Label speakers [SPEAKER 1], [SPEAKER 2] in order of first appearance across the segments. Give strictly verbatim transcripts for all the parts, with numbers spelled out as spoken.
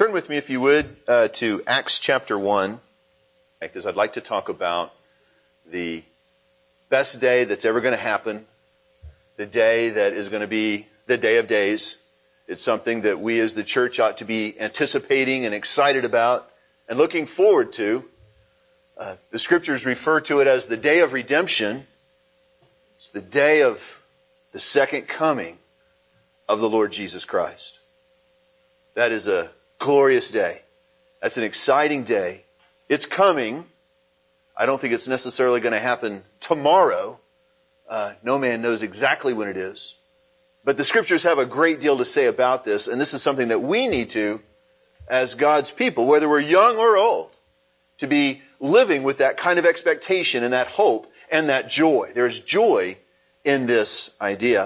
[SPEAKER 1] Turn with me, if you would, uh, to Acts chapter one, because I'd like to talk about the best day that's ever going to happen, the day that is going to be the day of days. It's something that we as the church ought to be anticipating and excited about and looking forward to. Uh, the scriptures refer to it as the day of redemption. It's the day of the second coming of the Lord Jesus Christ. That is a glorious day. That's an exciting day. It's coming. I don't think it's necessarily going to happen tomorrow. Uh, no man knows exactly when it is. But the scriptures have a great deal to say about this, and this is something that we need to, as God's people, whether we're young or old, to be living with that kind of expectation and that hope and that joy. There's joy in this idea.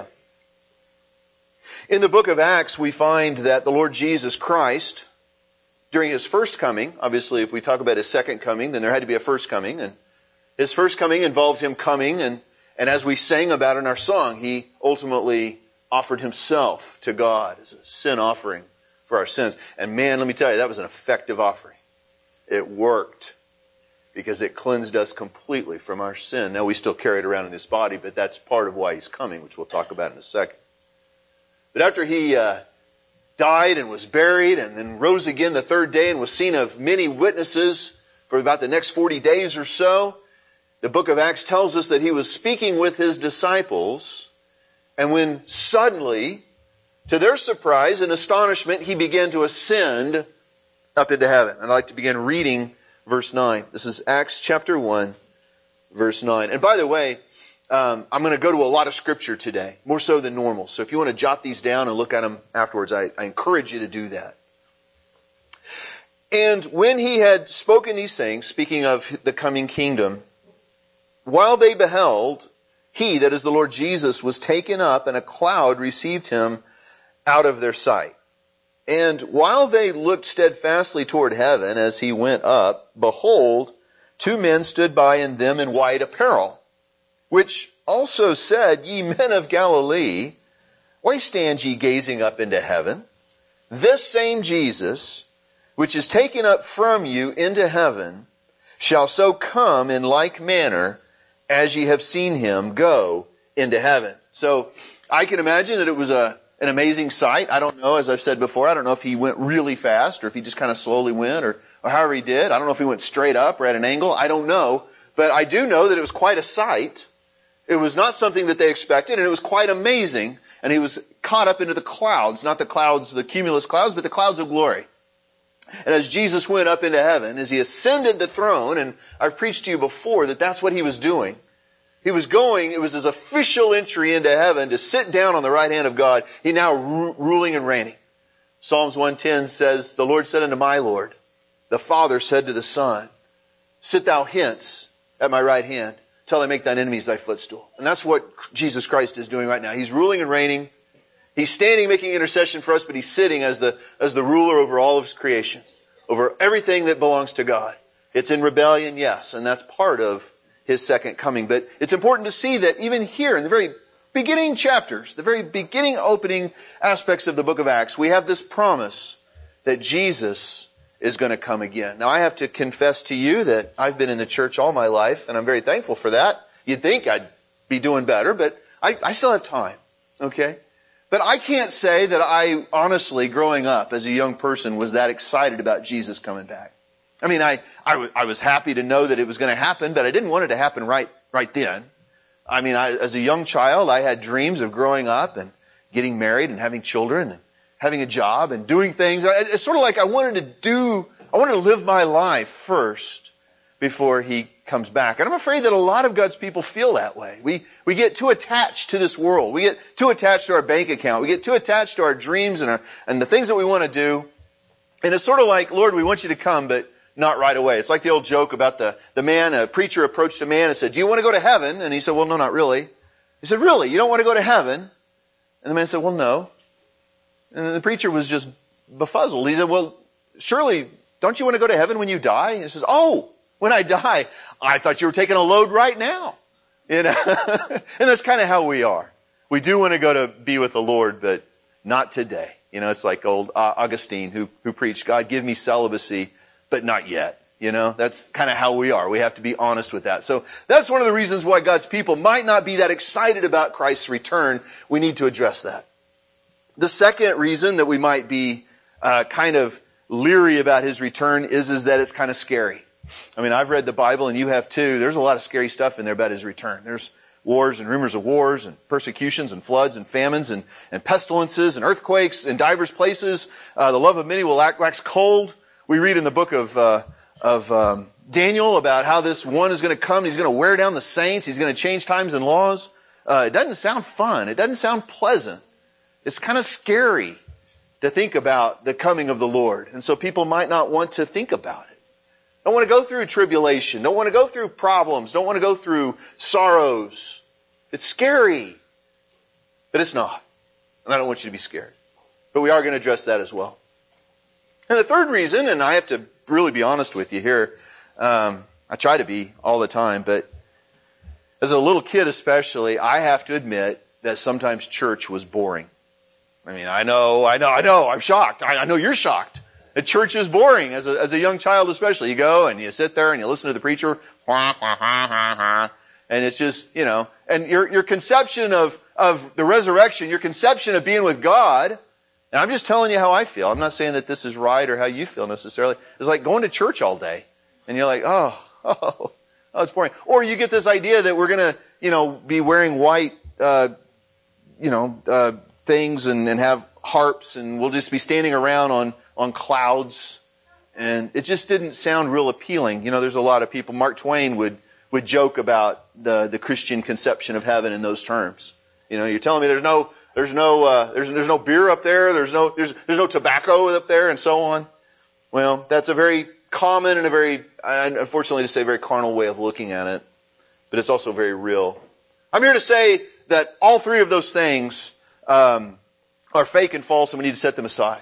[SPEAKER 1] In the book of Acts, we find that the Lord Jesus Christ, during His first coming, obviously if we talk about His second coming, then there had to be a first coming, and His first coming involved Him coming, and, and as we sang about in our song, He ultimately offered Himself to God as a sin offering for our sins. And man, let me tell you, that was an effective offering. It worked because it cleansed us completely from our sin. Now we still carry it around in this body, but that's part of why He's coming, which we'll talk about in a second. But after He uh, died and was buried and then rose again the third day and was seen of many witnesses for about the next forty days or so, the book of Acts tells us that He was speaking with His disciples, and when suddenly, to their surprise and astonishment, He began to ascend up into heaven. And I'd like to begin reading verse nine. This is Acts chapter one, verse nine. And by the way, um, I'm going to go to a lot of scripture today, more so than normal. So if you want to jot these down and look at them afterwards, I, I encourage you to do that. And when He had spoken these things, speaking of the coming kingdom, while they beheld, He, that is the Lord Jesus, was taken up, and a cloud received Him out of their sight. And while they looked steadfastly toward heaven as He went up, behold, two men stood by in them in white apparel, which also said, Ye men of Galilee, why stand ye gazing up into heaven? This same Jesus, which is taken up from you into heaven, shall so come in like manner as ye have seen Him go into heaven. So I can imagine that it was a an amazing sight. I don't know, as I've said before, I don't know if He went really fast or if He just kind of slowly went or, or however He did. I don't know if He went straight up or at an angle. I don't know. But I do know that it was quite a sight. It was not something that they expected, and it was quite amazing. And He was caught up into the clouds, not the clouds, the cumulus clouds, but the clouds of glory. And as Jesus went up into heaven, as He ascended the throne, and I've preached to you before that that's what He was doing. He was going, it was His official entry into heaven to sit down on the right hand of God. He now ru- ruling and reigning. Psalms one ten says, The Lord said unto my Lord, the Father said to the Son, Sit thou hence at my right hand, till I make thine enemies thy footstool. And that's what Jesus Christ is doing right now. He's ruling and reigning. He's standing making intercession for us, but He's sitting as the, as the ruler over all of His creation, over everything that belongs to God. It's in rebellion, yes, and that's part of His second coming. But it's important to see that even here in the very beginning chapters, the very beginning opening aspects of the book of Acts, we have this promise that Jesus is going to come again. Now I have to confess to you that I've been in the church all my life, and I'm very thankful for that. You'd think I'd be doing better, but I, I still have time. Okay? But I can't say that I honestly, growing up as a young person, was that excited about Jesus coming back. I mean, I, I, w- I was happy to know that it was going to happen, but I didn't want it to happen right, right then. I mean, I, as a young child, I had dreams of growing up and getting married and having children and having a job and doing things. It's sort of like I wanted to do, I wanted to live my life first before He comes back. And I'm afraid that a lot of God's people feel that way. We, we get too attached to this world. We get too attached to our bank account. We get too attached to our dreams and our, and the things that we want to do. And it's sort of like, Lord, we want you to come, but not right away. It's like the old joke about the, the man, a preacher approached a man and said, Do you want to go to heaven? And he said, Well, no, not really. He said, Really? You don't want to go to heaven? And the man said, Well, no. And the preacher was just befuddled. He said, Well, surely, don't you want to go to heaven when you die? And he says, Oh, when I die, I thought you were taking a load right now. You know? And that's kind of how we are. We do want to go to be with the Lord, but not today. You know, it's like old uh, Augustine who, who preached, God, give me celibacy, but not yet. You know, that's kind of how we are. We have to be honest with that. So that's one of the reasons why God's people might not be that excited about Christ's return. We need to address that. The second reason that we might be uh, kind of leery about his return is, is that it's kind of scary. I mean, I've read the Bible and you have too. There's a lot of scary stuff in there about his return. There's wars and rumors of wars and persecutions and floods and famines and, and pestilences and earthquakes in divers places. Uh, the love of many will wax cold. We read in the book of uh, of um, Daniel about how this one is going to come. He's going to wear down the saints. He's going to change times and laws. Uh, it doesn't sound fun. It doesn't sound pleasant. It's kind of scary to think about the coming of the Lord. And so people might not want to think about it. Don't want to go through tribulation. Don't want to go through problems. Don't want to go through sorrows. It's scary. But it's not. And I don't want you to be scared. But we are going to address that as well. And the third reason, and I have to really be honest with you here, um, I try to be all the time, but as a little kid especially, I have to admit that sometimes church was boring. I mean, I know, I know, I know, I'm shocked. I, I know you're shocked. The church is boring as a, as a young child especially. You go and you sit there and you listen to the preacher, and it's just, you know, and your, your conception of, of the resurrection, your conception of being with God, and I'm just telling you how I feel. I'm not saying that this is right or how you feel necessarily. It's like going to church all day. And you're like, oh, oh, oh, it's boring. Or you get this idea that we're going to, you know, be wearing white, uh, you know, uh, things and, and have harps and we'll just be standing around on, on clouds. And it just didn't sound real appealing. You know, there's a lot of people. Mark Twain would, would joke about the, the Christian conception of heaven in those terms. You know, you're telling me there's no, There's no, uh, there's, there's no beer up there. There's no, there's, there's no tobacco up there and so on. Well, that's a very common and a very, unfortunately to say, very carnal way of looking at it. But it's also very real. I'm here to say that all three of those things, um, are fake and false and we need to set them aside.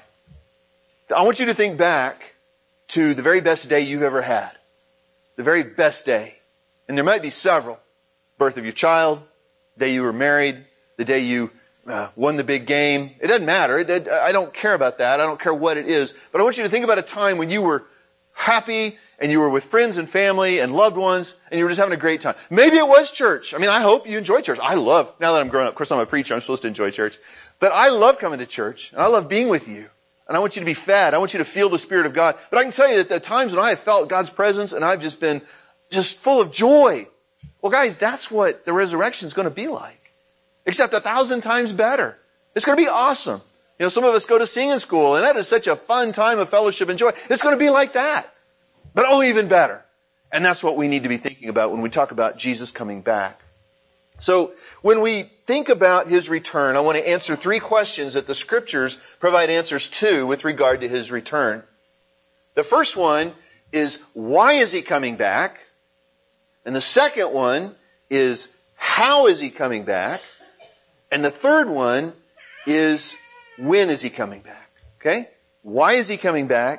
[SPEAKER 1] I want you to think back to the very best day you've ever had. The very best day. And there might be several. Birth of your child, the day you were married, the day you Uh, won the big game. It doesn't matter. It, it, I don't care about that. I don't care what it is. But I want you to think about a time when you were happy and you were with friends and family and loved ones and you were just having a great time. Maybe it was church. I mean, I hope you enjoy church. I love, now that I'm grown up, of course I'm a preacher, I'm supposed to enjoy church. But I love coming to church and I love being with you. And I want you to be fed. I want you to feel the Spirit of God. But I can tell you that the times when I have felt God's presence and I've just been just full of joy. Well, guys, that's what the resurrection is going to be like. Except a thousand times better. It's going to be awesome. You know, some of us go to singing school, and that is such a fun time of fellowship and joy. It's going to be like that, but only even better. And that's what we need to be thinking about when we talk about Jesus coming back. So when we think about his return, I want to answer three questions that the Scriptures provide answers to with regard to his return. The first one is, why is he coming back? And the second one is, how is he coming back? And the third one is, when is he coming back? Okay? Why is he coming back?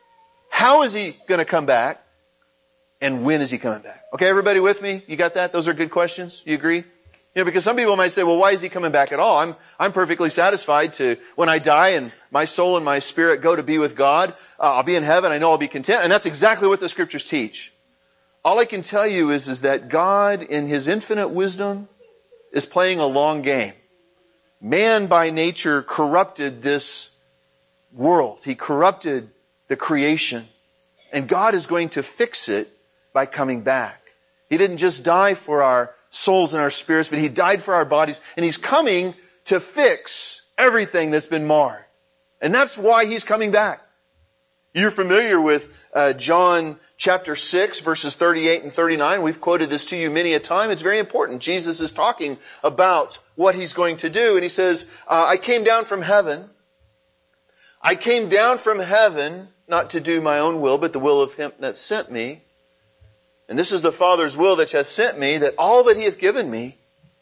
[SPEAKER 1] How is he going to come back? And when is he coming back? Okay, everybody with me? You got that? Those are good questions? You agree? You know, because some people might say, well, why is he coming back at all? I'm, I'm perfectly satisfied to, when I die and my soul and my spirit go to be with God, uh, I'll be in heaven. I know I'll be content. And that's exactly what the Scriptures teach. All I can tell you is, is that God, in his infinite wisdom, is playing a long game. Man by nature corrupted this world. He corrupted the creation. And God is going to fix it by coming back. He didn't just die for our souls and our spirits, but he died for our bodies. And he's coming to fix everything that's been marred. And that's why he's coming back. You're familiar with uh, John chapter six, verses thirty-eight and thirty-nine. We've quoted this to you many a time. It's very important. Jesus is talking about what he's going to do. And he says, uh, I came down from heaven. I came down from heaven not to do my own will, but the will of him that sent me. And this is the Father's will that has sent me, that all that he hath given me,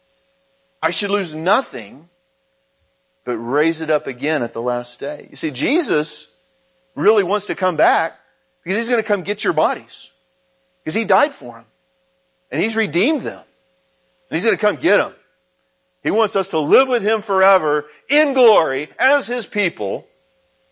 [SPEAKER 1] I should lose nothing, but raise it up again at the last day. You see, Jesus really wants to come back because he's going to come get your bodies. Because he died for them. And he's redeemed them. And he's going to come get them. He wants us to live with him forever in glory as his people.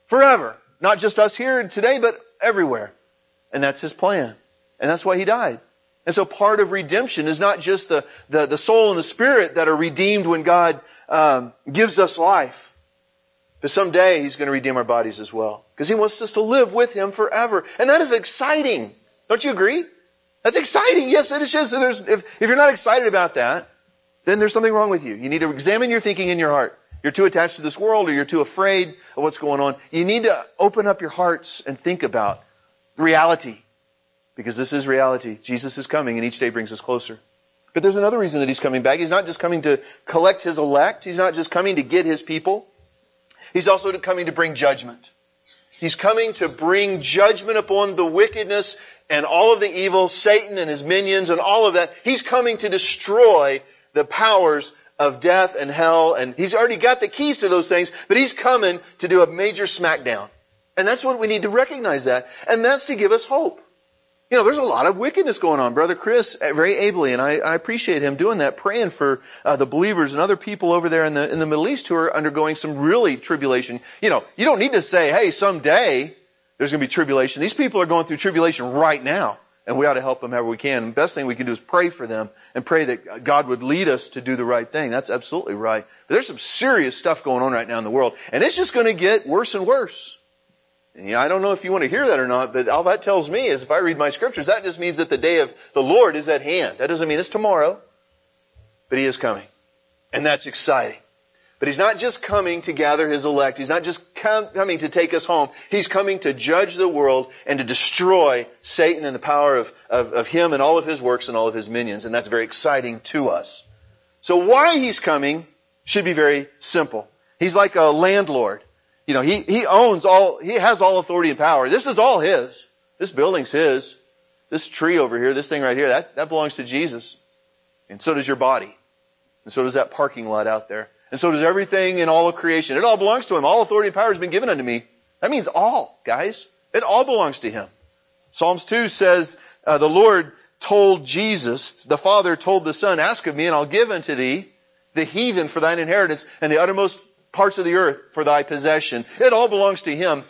[SPEAKER 1] Forever. Not just us here today, but everywhere. And that's His plan. And that's why He died. And so part of redemption is not just the, the, the soul and the spirit that are redeemed when God um, gives us life. But someday He's going to redeem our bodies as well. Because He wants us to live with Him forever. And that is exciting. Don't you agree? That's exciting. Yes, it is. So there's, if, if you're not excited about that, then there's something wrong with you. You need to examine your thinking in your heart. You're too attached to this world, or you're too afraid of what's going on. You need to open up your hearts and think about reality. Because this is reality. Jesus is coming, and each day brings us closer. But there's another reason that He's coming back. He's not just coming to collect His elect. He's not just coming to get His people. He's also coming to bring judgment. He's coming to bring judgment upon the wickedness and all of the evil, Satan and his minions and all of that. He's coming to destroy the powers of death and hell. And He's already got the keys to those things, but He's coming to do a major smackdown. And that's what we need to recognize that. And that's to give us hope. You know, there's a lot of wickedness going on. Brother Chris, very ably, and I, I appreciate him doing that, praying for uh, the believers and other people over there in the in the Middle East who are undergoing some really tribulation. You know, you don't need to say, hey, someday there's going to be tribulation. These people are going through tribulation right now, and we ought to help them however we can. And the best thing we can do is pray for them and pray that God would lead us to do the right thing. That's absolutely right. But there's some serious stuff going on right now in the world, and it's just going to get worse and worse. And, yeah, I don't know if you want to hear that or not, but all that tells me is if I read my scriptures, that just means that the day of the Lord is at hand. That doesn't mean it's tomorrow, but He is coming. And that's exciting. But He's not just coming to gather His elect. He's not just com- coming to take us home. He's coming to judge the world and to destroy Satan and the power of, of, of him and all of his works and all of his minions. And that's very exciting to us. So why He's coming should be very simple. He's like a landlord. You know, he, he owns all, he has all authority and power. This is all His. This building's His. This tree over here, this thing right here, that, that belongs to Jesus. And so does your body. And so does that parking lot out there. And so does everything in all of creation. It all belongs to Him. All authority and power has been given unto me. That means all, guys. It all belongs to Him. Psalms two says, uh, the Lord told Jesus, the Father told the Son, ask of me and I'll give unto thee the heathen for thine inheritance and the uttermost parts of the earth for thy possession. It all belongs to Him.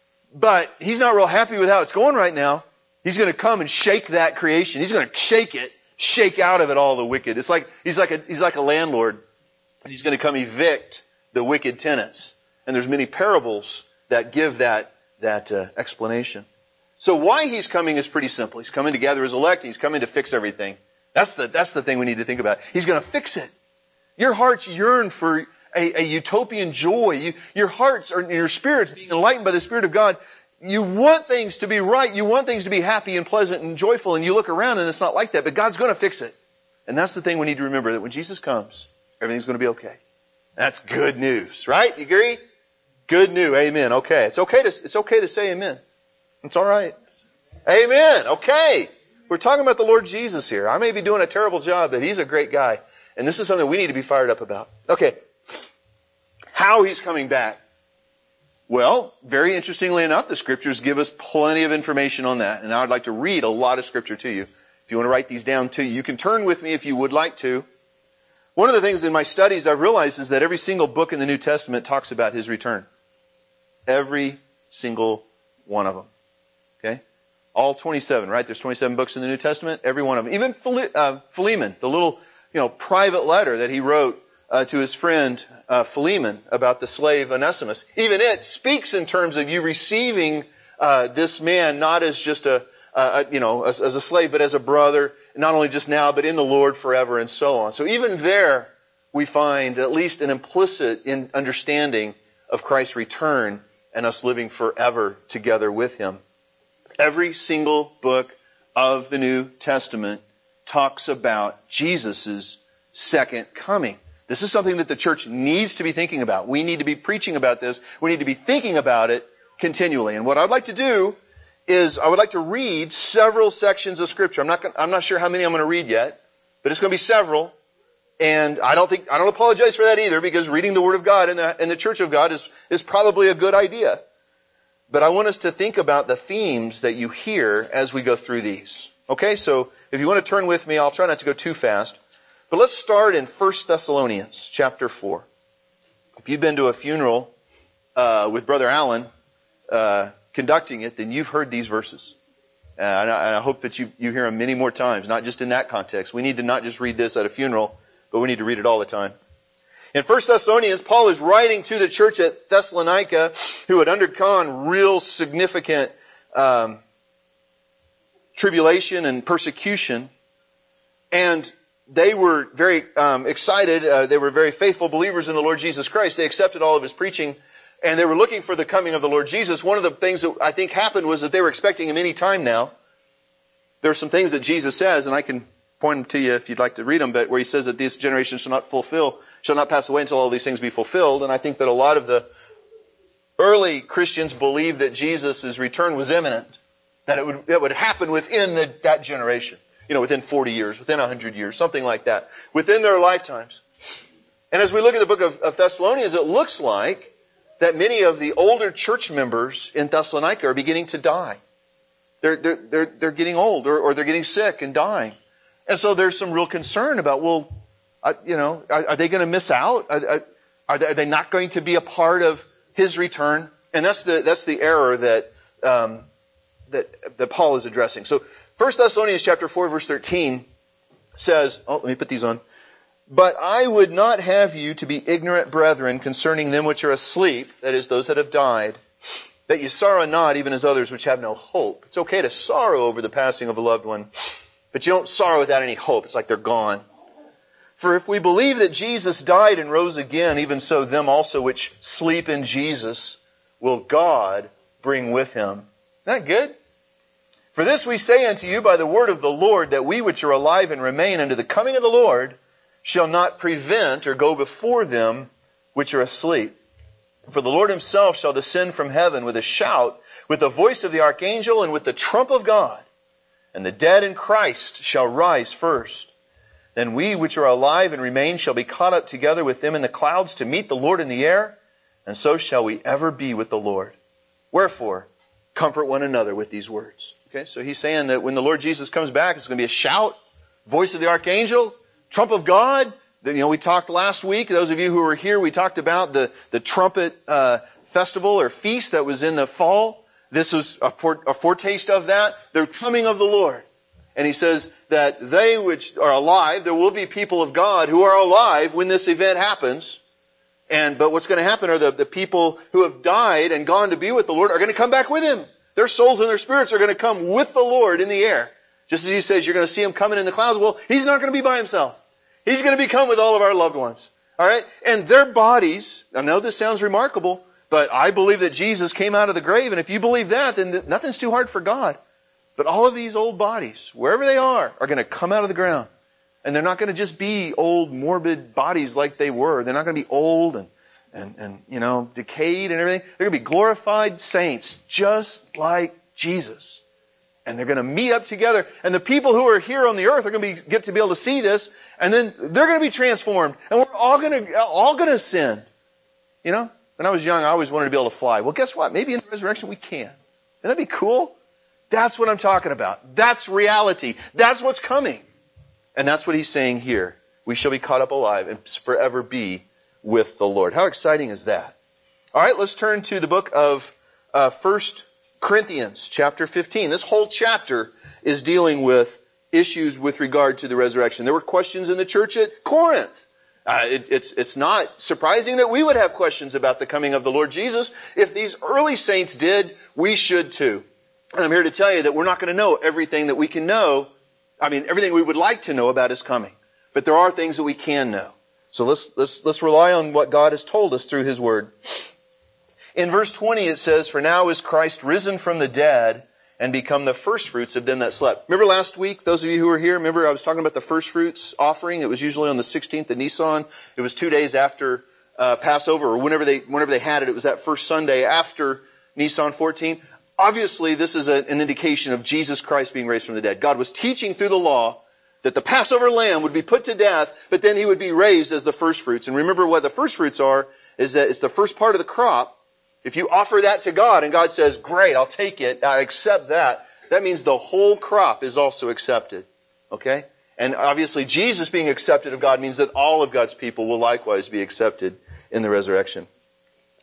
[SPEAKER 1] But He's not real happy with how it's going right now. He's going to come and shake that creation. He's going to shake it, shake out of it all the wicked. It's like, He's like a, He's like a landlord. He's going to come evict the wicked tenants. And there's many parables that give that, that uh, explanation. So why He's coming is pretty simple. He's coming to gather His elect. He's coming to fix everything. That's the, that's the thing we need to think about. He's going to fix it. Your hearts yearn for A, a utopian joy. You, your hearts or your spirits being enlightened by the Spirit of God. You want things to be right. You want things to be happy and pleasant and joyful. And you look around and it's not like that. But God's going to fix it. And that's the thing we need to remember, that when Jesus comes, everything's going to be okay. That's good news, right? You agree? Good news. Amen. Okay. It's okay to, it's okay to say amen. It's all right. Amen. Okay. We're talking about the Lord Jesus here. I may be doing a terrible job, but He's a great guy. And this is something we need to be fired up about. Okay. How He's coming back. Well, very interestingly enough, the Scriptures give us plenty of information on that. And I would like to read a lot of Scripture to you. If you want to write these down too, you can turn with me if you would like to. One of the things in my studies I've realized is that every single book in the New Testament talks about His return. Every single one of them. Okay? All twenty-seven, right? There's twenty-seven books in the New Testament. Every one of them. Even Philemon, the little, you know, private letter that he wrote Uh, to his friend uh, Philemon about the slave Onesimus. Even it speaks in terms of you receiving uh, this man not as just a, uh, you know, as, as a slave, but as a brother, not only just now, but in the Lord forever and so on. So even there, we find at least an implicit in understanding of Christ's return and us living forever together with Him. Every single book of the New Testament talks about Jesus' second coming. This is something that the church needs to be thinking about. We need to be preaching about this. We need to be thinking about it continually. And what I'd like to do is I would like to read several sections of Scripture. I'm not gonna, I'm not sure how many I'm going to read yet, but it's going to be several. And I don't think I don't apologize for that either, because reading the Word of God in the in the Church of God is is probably a good idea. But I want us to think about the themes that you hear as we go through these. Okay, so if you want to turn with me, I'll try not to go too fast. But let's start in First Thessalonians chapter four. If you've been to a funeral uh, with Brother Allen, uh, conducting it, then you've heard these verses. Uh, and, I, and I hope that you, you hear them many more times, not just in that context. We need to not just read this at a funeral, but we need to read it all the time. In First Thessalonians, Paul is writing to the church at Thessalonica who had undergone real significant um, tribulation and persecution. And they were very um, excited. Uh, they were very faithful believers in the Lord Jesus Christ. They accepted all of His preaching. And they were looking for the coming of the Lord Jesus. One of the things that I think happened was that they were expecting Him any time now. There are some things that Jesus says, and I can point them to you if you'd like to read them, but where He says that this generation shall not fulfill, shall not pass away until all these things be fulfilled. And I think that a lot of the early Christians believed that Jesus' return was imminent, that it would, it would happen within the, that generation. You know, within forty years, within one hundred years, something like that. Within their lifetimes. And as we look at the book of, of Thessalonians, it looks like that many of the older church members in Thessalonica are beginning to die. They're, they're, they're, they're getting old, or, or they're getting sick and dying. And so there's some real concern about, well, uh, you know, are, are they going to miss out? Are, are, they, are they not going to be a part of His return? And that's the, that's the error that, um, that, that Paul is addressing. So, First Thessalonians chapter four, verse thirteen says, oh, let me put these on. But I would not have you to be ignorant, brethren, concerning them which are asleep, that is, those that have died, that you sorrow not, even as others which have no hope. It's okay to sorrow over the passing of a loved one, but you don't sorrow without any hope. It's like they're gone. For if we believe that Jesus died and rose again, even so them also which sleep in Jesus will God bring with Him. Isn't that good? For this we say unto you by the word of the Lord, that we which are alive and remain unto the coming of the Lord shall not prevent or go before them which are asleep. For the Lord Himself shall descend from heaven with a shout, with the voice of the archangel, and with the trump of God. And the dead in Christ shall rise first. Then we which are alive and remain shall be caught up together with them in the clouds to meet the Lord in the air, and so shall we ever be with the Lord. Wherefore, comfort one another with these words. Okay, so he's saying that when the Lord Jesus comes back, it's going to be a shout, voice of the archangel, trump of God. You know, we talked last week, those of you who were here, we talked about the, the trumpet uh, festival or feast that was in the fall. This was a, fore, a foretaste of that, the coming of the Lord. And he says that they which are alive, there will be people of God who are alive when this event happens. And but what's going to happen are the, the people who have died and gone to be with the Lord are going to come back with Him. Their souls and their spirits are going to come with the Lord in the air. Just as He says, you're going to see Him coming in the clouds. Well, He's not going to be by Himself. He's going to be come with all of our loved ones. All right? And their bodies, I know this sounds remarkable, but I believe that Jesus came out of the grave. And if you believe that, then nothing's too hard for God. But all of these old bodies, wherever they are, are going to come out of the ground. And they're not going to just be old, morbid bodies like they were. They're not going to be old and And, and, you know, decayed and everything. They're going to be glorified saints, just like Jesus. And they're going to meet up together. And the people who are here on the earth are going to be, get to be able to see this. And then they're going to be transformed. And we're all going to, all going to ascend. You know, when I was young, I always wanted to be able to fly. Well, guess what? Maybe in the resurrection we can. Wouldn't that be cool? That's what I'm talking about. That's reality. That's what's coming. And that's what he's saying here. We shall be caught up alive and forever be with the Lord. How exciting is that? All right, let's turn to the book of uh, First Corinthians, chapter fifteen. This whole chapter is dealing with issues with regard to the resurrection. There were questions in the church at Corinth. Uh, it, it's, it's not surprising that we would have questions about the coming of the Lord Jesus. If these early saints did, we should too. And I'm here to tell you that we're not going to know everything that we can know. I mean, everything we would like to know about His coming. But there are things that we can know. So let's, let's, let's rely on what God has told us through His Word. In verse twenty it says, "For now is Christ risen from the dead and become the firstfruits of them that slept." Remember last week, those of you who were here, remember I was talking about the firstfruits offering? It was usually on the sixteenth of Nisan. It was two days after uh, Passover, or whenever they, whenever they had it. It was that first Sunday after Nisan fourteen. Obviously, this is a, an indication of Jesus Christ being raised from the dead. God was teaching through the law that the Passover lamb would be put to death, but then He would be raised as the firstfruits. And remember what the firstfruits are, is that it's the first part of the crop. If you offer that to God and God says, great, I'll take it, I accept that, that means the whole crop is also accepted. Okay? And obviously Jesus being accepted of God means that all of God's people will likewise be accepted in the resurrection.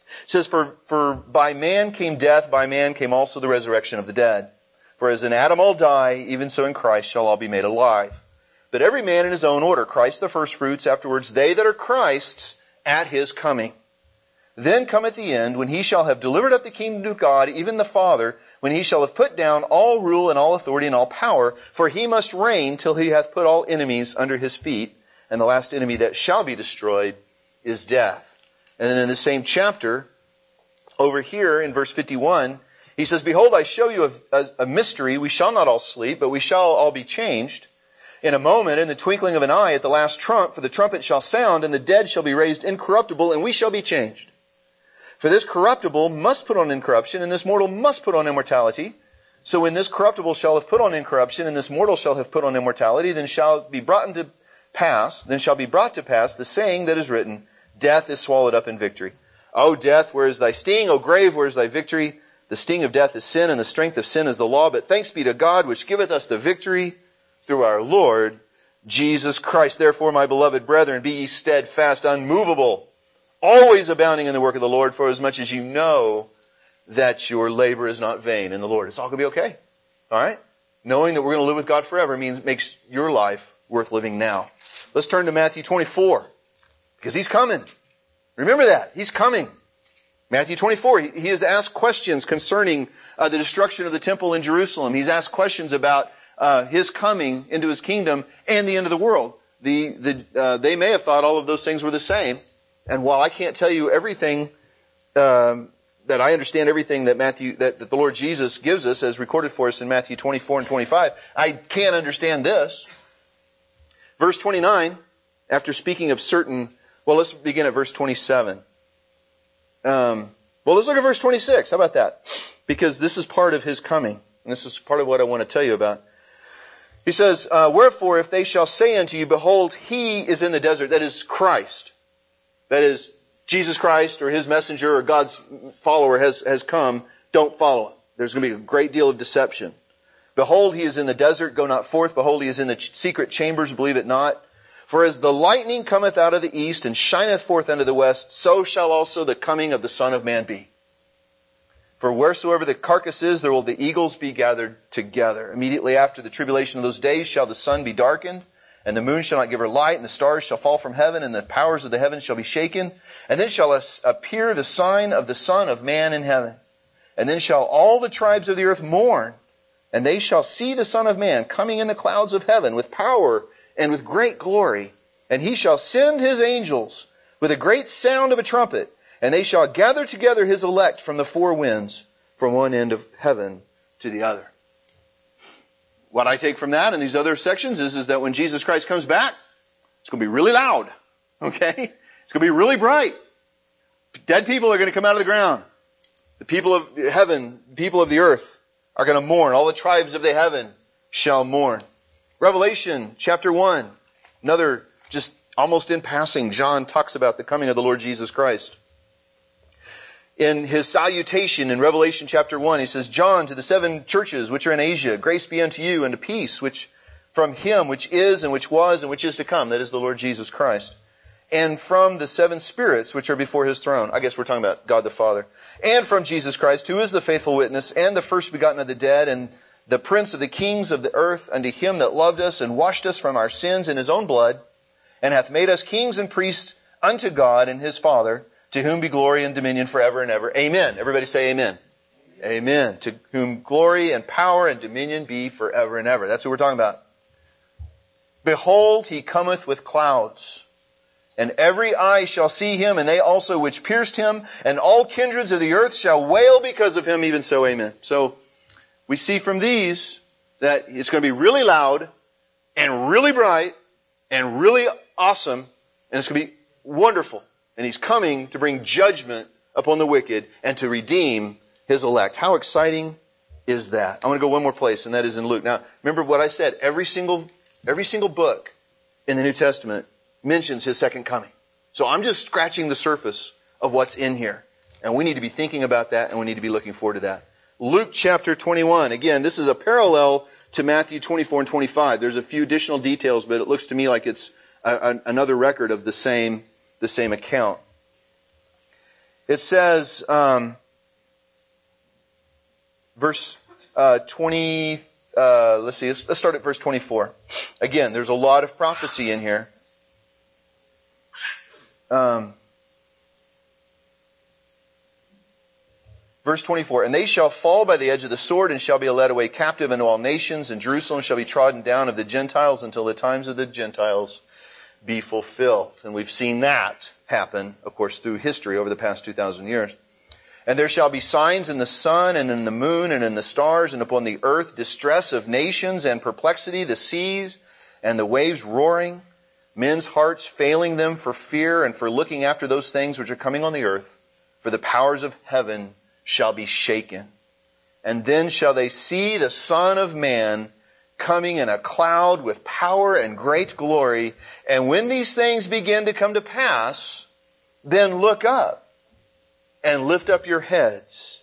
[SPEAKER 1] It says, for, for by man came death, by man came also the resurrection of the dead. For as in Adam all die, even so in Christ shall all be made alive. But every man in his own order, Christ the firstfruits, afterwards they that are Christ's at his coming. Then cometh the end, when he shall have delivered up the kingdom to God, even the Father, when he shall have put down all rule and all authority and all power, for he must reign till he hath put all enemies under his feet, and the last enemy that shall be destroyed is death. And then in the same chapter, over here in verse fifty-one, he says, Behold, I show you a, a, a mystery. We shall not all sleep, but we shall all be changed. In a moment, in the twinkling of an eye, at the last trump, for the trumpet shall sound, and the dead shall be raised incorruptible, and we shall be changed. For this corruptible must put on incorruption, and this mortal must put on immortality. So when this corruptible shall have put on incorruption, and this mortal shall have put on immortality, then shall be brought into pass, then shall be brought to pass the saying that is written, Death is swallowed up in victory. O death, where is thy sting? O grave, where is thy victory? The sting of death is sin, and the strength of sin is the law. But thanks be to God, which giveth us the victory through our Lord Jesus Christ. Therefore, my beloved brethren, be ye steadfast, unmovable, always abounding in the work of the Lord, for as much as you know that your labor is not vain in the Lord. It's all going to be okay. All right? Knowing that we're going to live with God forever means makes your life worth living now. Let's turn to Matthew twenty-four, because He's coming. Remember that. He's coming. Matthew twenty-four, he has asked questions concerning uh, the destruction of the temple in Jerusalem. He's asked questions about uh, His coming into His kingdom and the end of the world. The, the, uh, they may have thought all of those things were the same. And while I can't tell you everything, um, that I understand everything that Matthew, that, that the Lord Jesus gives us as recorded for us in Matthew twenty-four and twenty-five, I can't understand this. Verse twenty-nine, after speaking of certain, well, let's begin at verse twenty-seven. Um, well, let's look at verse twenty-six. How about that? Because this is part of His coming. And this is part of what I want to tell you about. He says, uh, Wherefore, if they shall say unto you, Behold, He is in the desert. That is Christ. That is Jesus Christ or His messenger or God's follower has, has come. Don't follow Him. There's going to be a great deal of deception. Behold, He is in the desert. Go not forth. Behold, He is in the ch- secret chambers. Believe it not. For as the lightning cometh out of the east and shineth forth unto the west, so shall also the coming of the Son of Man be. For wheresoever the carcass is, there will the eagles be gathered together. Immediately after the tribulation of those days shall the sun be darkened, and the moon shall not give her light, and the stars shall fall from heaven, and the powers of the heavens shall be shaken. And then shall appear the sign of the Son of Man in heaven. And then shall all the tribes of the earth mourn, and they shall see the Son of Man coming in the clouds of heaven with power and with great glory. And He shall send His angels with a great sound of a trumpet, and they shall gather together His elect from the four winds, from one end of heaven to the other. What I take from that and these other sections is, is that when Jesus Christ comes back, it's going to be really loud. Okay? It's going to be really bright. Dead people are going to come out of the ground. The people of heaven, people of the earth are going to mourn. All the tribes of the heaven shall mourn. Revelation chapter one. Another, just almost in passing, John talks about the coming of the Lord Jesus Christ. In his salutation in Revelation chapter one, he says, John, to the seven churches which are in Asia, grace be unto you and a peace which from Him which is and which was and which is to come, that is the Lord Jesus Christ. And from the seven spirits which are before His throne. I guess we're talking about God the Father. And from Jesus Christ, who is the faithful witness and the first begotten of the dead and the prince of the kings of the earth, unto Him that loved us and washed us from our sins in His own blood, and hath made us kings and priests unto God and His Father, to whom be glory and dominion forever and ever. Amen. Everybody say amen. Amen. Amen. To whom glory and power and dominion be forever and ever. That's what we're talking about. Behold, He cometh with clouds, and every eye shall see Him, and they also which pierced Him, and all kindreds of the earth shall wail because of Him, even so, amen. So, we see from these that it's going to be really loud, and really bright, and really awesome, and it's going to be wonderful. And He's coming to bring judgment upon the wicked and to redeem His elect. How exciting is that? I want to go one more place, and that is in Luke. Now, remember what I said. Every single, every single book in the New Testament mentions His second coming. So I'm just scratching the surface of what's in here. And we need to be thinking about that, and we need to be looking forward to that. Luke chapter twenty-one. Again, this is a parallel to Matthew twenty-four and twenty-five. There's a few additional details, but it looks to me like it's a, a, another record of the same the same account. It says, um, verse uh, twenty, uh, let's see, let's, let's start at verse twenty-four. Again, there's a lot of prophecy in here. Um, verse twenty-four, and they shall fall by the edge of the sword and shall be led away captive into all nations, and Jerusalem shall be trodden down of the Gentiles until the times of the Gentiles be fulfilled. And we've seen that happen, of course, through history over the past two thousand years. And there shall be signs in the sun and in the moon and in the stars and upon the earth, distress of nations and perplexity, the seas and the waves roaring, men's hearts failing them for fear and for looking after those things which are coming on the earth, for the powers of heaven shall be shaken. And then shall they see the Son of Man coming in a cloud with power and great glory. And when these things begin to come to pass, then look up and lift up your heads,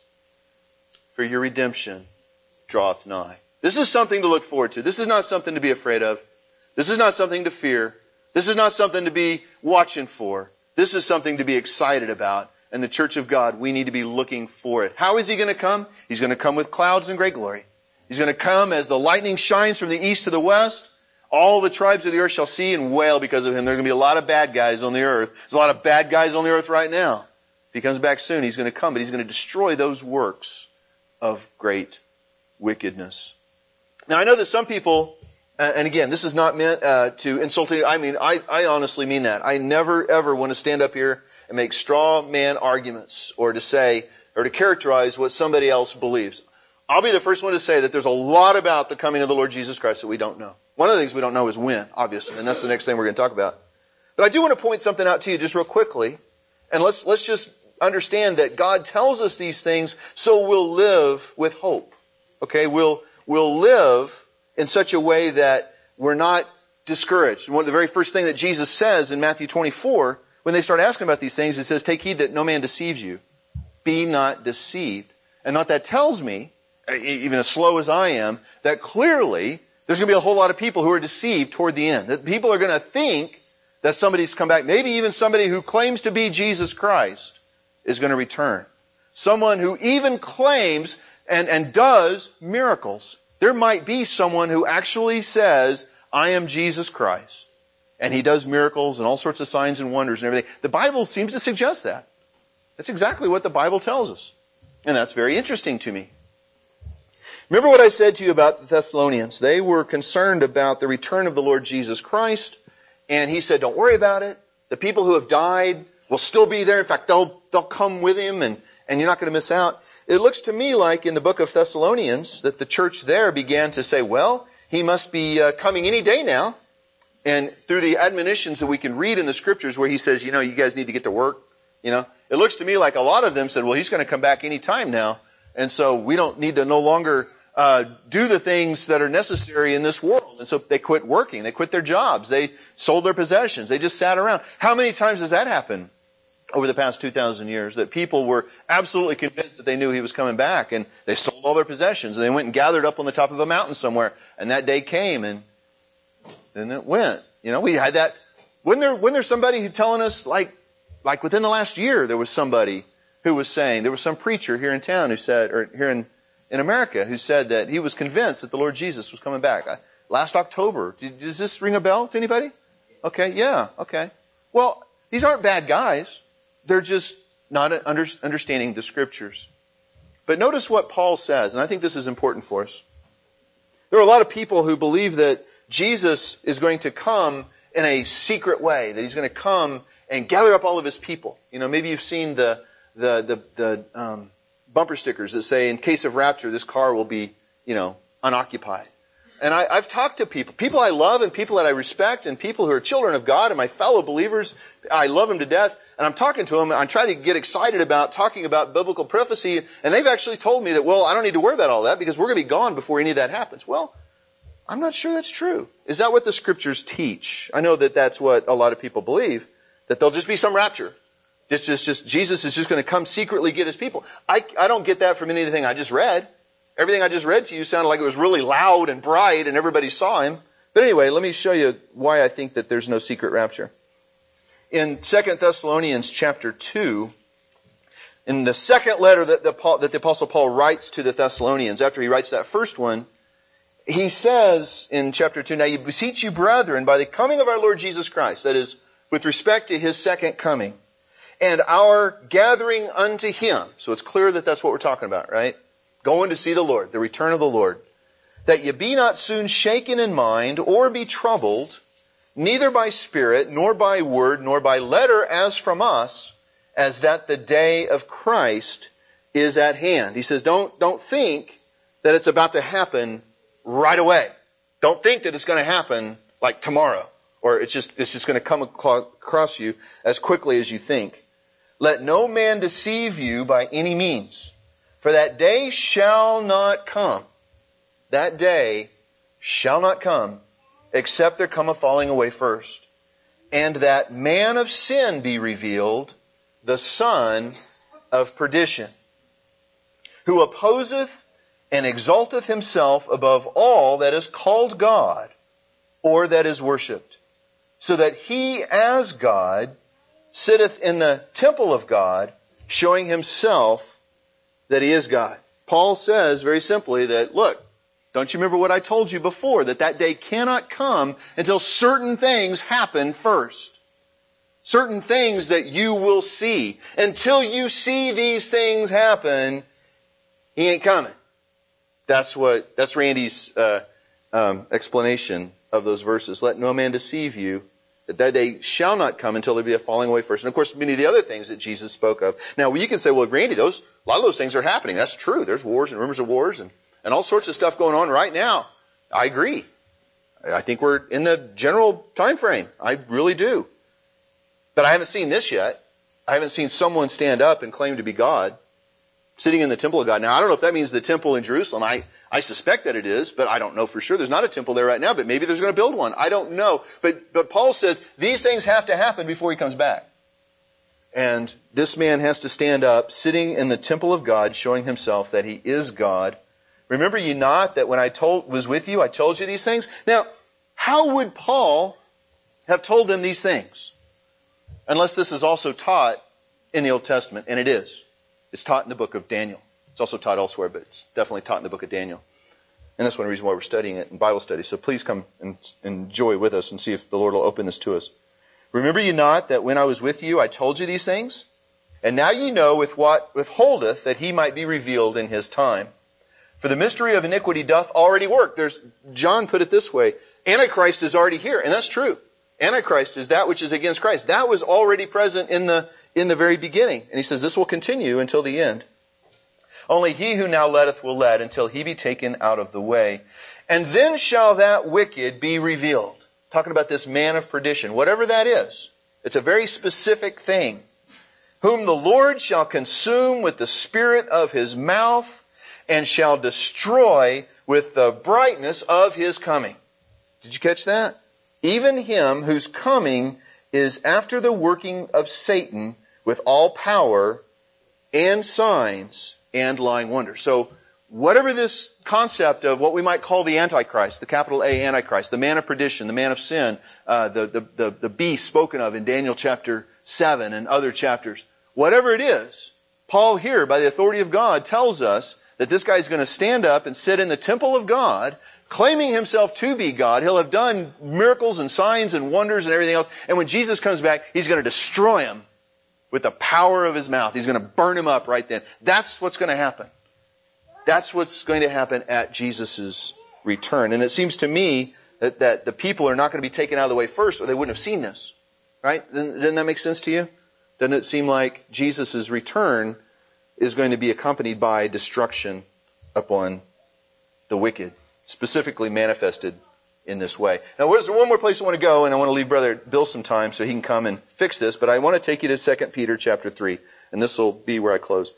[SPEAKER 1] for your redemption draweth nigh. This is something to look forward to. This is not something to be afraid of. This is not something to fear. This is not something to be watching for. This is something to be excited about. And the church of God, we need to be looking for it. How is He going to come? He's going to come with clouds and great glory. He's going to come as the lightning shines from the east to the west. All the tribes of the earth shall see and wail because of Him. There are going to be a lot of bad guys on the earth. There's a lot of bad guys on the earth right now. If He comes back soon, He's going to come, but He's going to destroy those works of great wickedness. Now, I know that some people, and again, this is not meant uh, to insult you. I mean, I, I honestly mean that. I never, ever want to stand up here and make straw man arguments or to say, or to characterize what somebody else believes. I'll be the first one to say that there's a lot about the coming of the Lord Jesus Christ that we don't know. One of the things we don't know is when, obviously, and that's the next thing we're going to talk about. But I do want to point something out to you just real quickly, and let's let's just understand that God tells us these things so we'll live with hope. Okay, we'll we'll live in such a way that we're not discouraged. One of the very first thing that Jesus says in Matthew twenty-four, when they start asking about these things, it says, "Take heed that no man deceives you. Be not deceived." And what that tells me, even as slow as I am, that clearly there's going to be a whole lot of people who are deceived toward the end. That people are going to think that somebody's come back. Maybe even somebody who claims to be Jesus Christ is going to return. Someone who even claims and, and does miracles. There might be someone who actually says, "I am Jesus Christ." And he does miracles and all sorts of signs and wonders and everything. The Bible seems to suggest that. That's exactly what the Bible tells us. And that's very interesting to me. Remember what I said to you about the Thessalonians. They were concerned about the return of the Lord Jesus Christ. And he said, don't worry about it. The people who have died will still be there. In fact, they'll, they'll come with him and, and you're not going to miss out. It looks to me like in the book of Thessalonians that the church there began to say, well, he must be uh, coming any day now. And through the admonitions that we can read in the scriptures where he says, you know, you guys need to get to work. You know, it looks to me like a lot of them said, well, he's going to come back any time now. And so we don't need to no longer uh, do the things that are necessary in this world. And so they quit working. They quit their jobs. They sold their possessions. They just sat around. How many times has that happened over the past two thousand years that people were absolutely convinced that they knew he was coming back and they sold all their possessions and they went and gathered up on the top of a mountain somewhere and that day came and then it went. You know, we had that. Wasn't there, wasn't there somebody who telling us like, like within the last year there was somebody who was saying, there was some preacher here in town who said, or here in, in America who said that he was convinced that the Lord Jesus was coming back. Last October. Does this ring a bell to anybody? Okay, yeah, okay. Well, these aren't bad guys. They're just not under, understanding the scriptures. But notice what Paul says, and I think this is important for us. There are a lot of people who believe that Jesus is going to come in a secret way, that he's going to come and gather up all of his people. You know, maybe you've seen the the the, the um, bumper stickers that say, in case of rapture, this car will be, you know, unoccupied. And I, I've talked to people, people I love and people that I respect and people who are children of God and my fellow believers. I love them to death. And I'm talking to them and I'm trying to get excited about talking about biblical prophecy. And they've actually told me that, well, I don't need to worry about all that because we're going to be gone before any of that happens. Well, I'm not sure that's true. Is that what the scriptures teach? I know that that's what a lot of people believe, that there'll just be some rapture. It's just, just Jesus is just going to come secretly get his people. I, I don't get that from anything I just read. Everything I just read to you sounded like it was really loud and bright and everybody saw him. But anyway, let me show you why I think that there's no secret rapture. In Second Thessalonians chapter two, in the second letter that the, Paul, that the Apostle Paul writes to the Thessalonians, after he writes that first one, he says in chapter two, "Now you beseech you, brethren, by the coming of our Lord Jesus Christ," that is, with respect to His second coming, "and our gathering unto Him." So it's clear that that's what we're talking about, right? Going to see the Lord, the return of the Lord. "That ye be not soon shaken in mind, or be troubled, neither by spirit, nor by word, nor by letter as from us, as that the day of Christ is at hand." He says, don't, don't think that it's about to happen right away. Don't think that it's going to happen like tomorrow, or it's just, it's just going to come across you as quickly as you think. "Let no man deceive you by any means, for that day shall not come." That day shall not come, except there come a falling away first. "And that man of sin be revealed, the son of perdition, who opposeth and exalteth himself above all that is called God, or that is worshipped, so that he as God sitteth in the temple of God, showing himself that he is God." Paul says very simply that, look, don't you remember what I told you before, that that day cannot come until certain things happen first. Certain things that you will see. Until you see these things happen, He ain't coming. That's what, that's Randy's uh, um, explanation of those verses. "Let no man deceive you, that that day shall not come until there be a falling away first." And of course, many of the other things that Jesus spoke of. Now, you can say, well, Randy, those, a lot of those things are happening. That's true. There's wars and rumors of wars and, and all sorts of stuff going on right now. I agree. I think we're in the general time frame. I really do. But I haven't seen this yet. I haven't seen someone stand up and claim to be God, sitting in the temple of God. Now, I don't know if that means the temple in Jerusalem. I, I suspect that it is, but I don't know for sure. There's not a temple there right now, but maybe there's going to build one. I don't know. But, but Paul says these things have to happen before he comes back. And this man has to stand up, sitting in the temple of God, showing himself that he is God. "Remember ye not that when I told, was with you, I told you these things?" Now, how would Paul have told them these things? Unless this is also taught in the Old Testament, and it is. It's taught in the book of Daniel. It's also taught elsewhere, but it's definitely taught in the book of Daniel. And that's one reason why we're studying it in Bible study. So please come and enjoy with us and see if the Lord will open this to us. "Remember ye not that when I was with you, I told you these things? And now ye know with what withholdeth, that he might be revealed in his time. For the mystery of iniquity doth already work." There's, John put it this way, Antichrist is already here. And that's true. Antichrist is that which is against Christ. That was already present in the in the very beginning. And he says this will continue until the end. "Only he who now letteth will let until he be taken out of the way. And then shall that wicked be revealed." Talking about this man of perdition. Whatever that is. It's a very specific thing. "Whom the Lord shall consume with the spirit of his mouth, and shall destroy with the brightness of his coming." Did you catch that? "Even him whose coming is after the working of Satan with all power and signs and lying wonders." So whatever this concept of what we might call the Antichrist, the capital A Antichrist, the man of perdition, the man of sin, uh, the, the, the, the beast spoken of in Daniel chapter seven and other chapters, whatever it is, Paul here, by the authority of God, tells us that this guy's going to stand up and sit in the temple of God, claiming himself to be God. He'll have done miracles and signs and wonders and everything else. And when Jesus comes back, he's going to destroy him with the power of his mouth. He's going to burn him up right then. That's what's going to happen. That's what's going to happen at Jesus' return. And it seems to me that, that the people are not going to be taken out of the way first, or they wouldn't have seen this. Right? Doesn't that make sense to you? Doesn't it seem like Jesus' return is going to be accompanied by destruction upon the wicked, specifically manifested in this way? Now, there's one more place I want to go, and I want to leave Brother Bill some time so he can come and fix this, but I want to take you to Second Peter chapter three, and this will be where I close.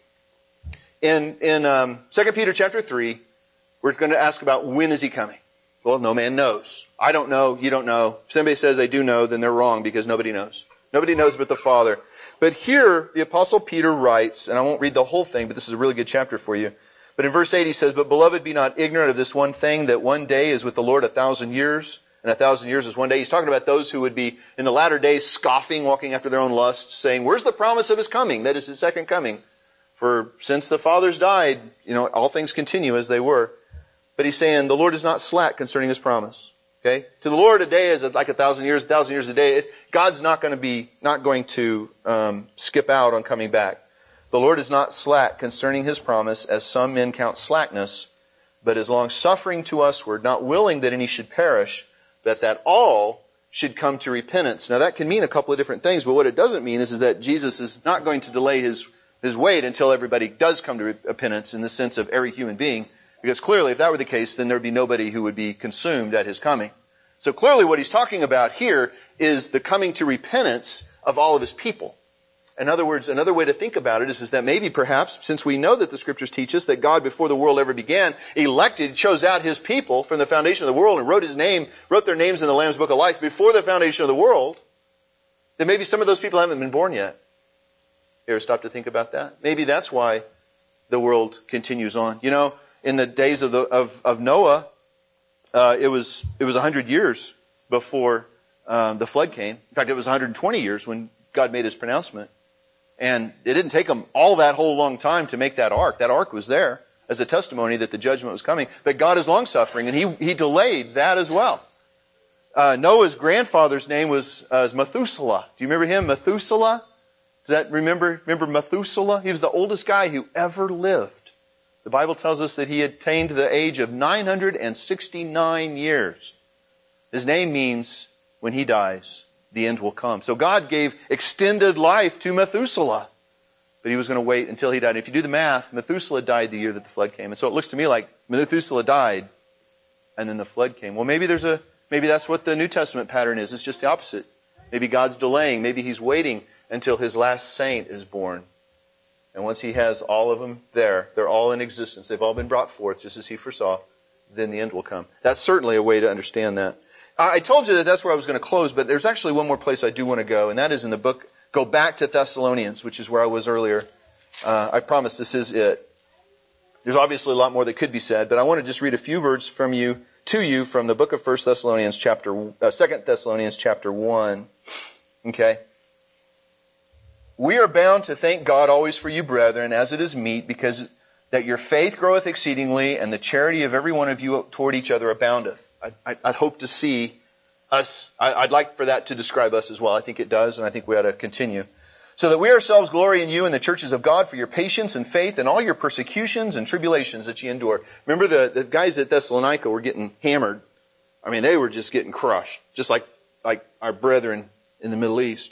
[SPEAKER 1] In, in um, Second Peter chapter three, we're going to ask about when is he coming? Well, no man knows. I don't know, you don't know. If somebody says they do know, then they're wrong, because nobody knows. Nobody knows but the Father. But here, the Apostle Peter writes, and I won't read the whole thing, but this is a really good chapter for you. But in verse eight he says, "But beloved, be not ignorant of this one thing, that one day is with the Lord a thousand years, and a thousand years is one day. He's talking about those who would be in the latter days scoffing, walking after their own lusts, saying, where's the promise of his coming? That is his second coming. For since the fathers died, you know, all things continue as they were. But he's saying the Lord is not slack concerning his promise. Okay? To the Lord, a day is like a thousand years, a thousand years a day. It, God's not going to be, not going to um, skip out on coming back. The Lord is not slack concerning his promise, as some men count slackness, but is long-suffering to usward, not willing that any should perish, but that all should come to repentance. Now that can mean a couple of different things, but what it doesn't mean is, is that Jesus is not going to delay his, his wait until everybody does come to repentance in the sense of every human being. Because clearly, if that were the case, then there would be nobody who would be consumed at his coming. So clearly what he's talking about here is the coming to repentance of all of his people. In other words, another way to think about it is, is that maybe perhaps, since we know that the Scriptures teach us that God, before the world ever began, elected, chose out his people from the foundation of the world and wrote his name, wrote their names in the Lamb's Book of Life before the foundation of the world, then maybe some of those people haven't been born yet. You ever stop to think about that? Maybe that's why the world continues on. You know, in the days of the, of, of Noah, uh, it was, it was a hundred years before, um, the flood came. In fact, it was one hundred twenty years when God made his pronouncement. And it didn't take them all that whole long time to make that ark. That ark was there as a testimony that the judgment was coming. But God is long-suffering, and he, he delayed that as well. Uh, Noah's grandfather's name was, uh, was Methuselah. Do you remember him? Methuselah? Does that remember, remember Methuselah? He was the oldest guy who ever lived. The Bible tells us that he attained the age of nine hundred sixty-nine years. His name means, when he dies, the end will come. So God gave extended life to Methuselah. But he was going to wait until he died. And if you do the math, Methuselah died the year that the flood came. And so it looks to me like Methuselah died and then the flood came. Well, maybe there's a, maybe that's what the New Testament pattern is. It's just the opposite. Maybe God's delaying. Maybe he's waiting until his last saint is born. And once he has all of them there, they're all in existence. They've all been brought forth just as he foresaw. Then the end will come. That's certainly a way to understand that. I told you that that's where I was going to close, but there's actually one more place I do want to go, and that is in the book, go back to Thessalonians, which is where I was earlier. Uh, I promise this is it. There's obviously a lot more that could be said, but I want to just read a few words from you, to you, from the book of First Thessalonians chapter, uh, Second Thessalonians chapter one. Okay? We are bound to thank God always for you, brethren, as it is meet, because that your faith groweth exceedingly, and the charity of every one of you toward each other aboundeth. I'd, I'd hope to see us, I'd like for that to describe us as well. I think it does, and I think we ought to continue. So that we ourselves glory in you and the churches of God for your patience and faith and all your persecutions and tribulations that you endure. Remember the, the guys at Thessalonica were getting hammered. I mean, they were just getting crushed, just like, like our brethren in the Middle East.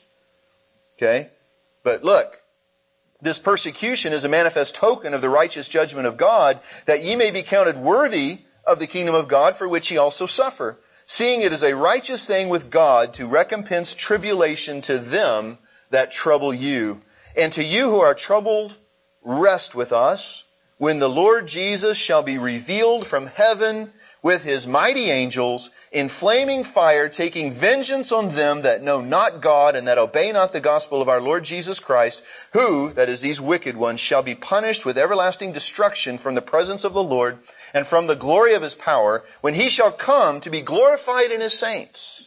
[SPEAKER 1] Okay? But look, this persecution is a manifest token of the righteous judgment of God, that ye may be counted worthy of the kingdom of God, for which ye also suffer, seeing it is a righteous thing with God to recompense tribulation to them that trouble you. And to you who are troubled, rest with us, when the Lord Jesus shall be revealed from heaven with his mighty angels, in flaming fire, taking vengeance on them that know not God, and that obey not the gospel of our Lord Jesus Christ, who, that is these wicked ones, shall be punished with everlasting destruction from the presence of the Lord, and from the glory of his power, when he shall come to be glorified in his saints,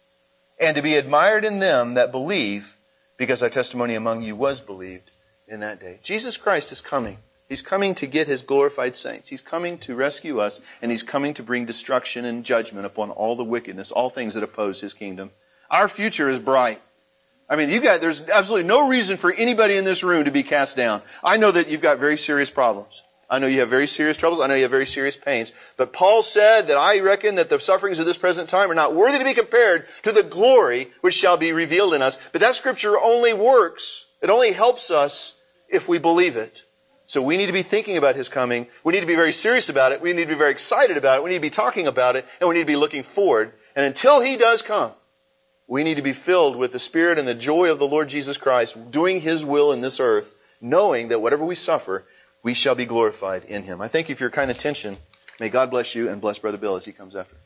[SPEAKER 1] and to be admired in them that believe, because our testimony among you was believed in that day. Jesus Christ is coming. He's coming to get his glorified saints. He's coming to rescue us, and he's coming to bring destruction and judgment upon all the wickedness, all things that oppose his kingdom. Our future is bright. I mean, you got, there's absolutely no reason for anybody in this room to be cast down. I know that you've got very serious problems. I know you have very serious troubles. I know you have very serious pains. But Paul said that I reckon that the sufferings of this present time are not worthy to be compared to the glory which shall be revealed in us. But that scripture only works, it only helps us if we believe it. So we need to be thinking about his coming. We need to be very serious about it. We need to be very excited about it. We need to be talking about it. And we need to be looking forward. And until he does come, we need to be filled with the Spirit and the joy of the Lord Jesus Christ, doing his will in this earth, knowing that whatever we suffer, we shall be glorified in him. I thank you for your kind attention. May God bless you and bless Brother Bill as he comes after.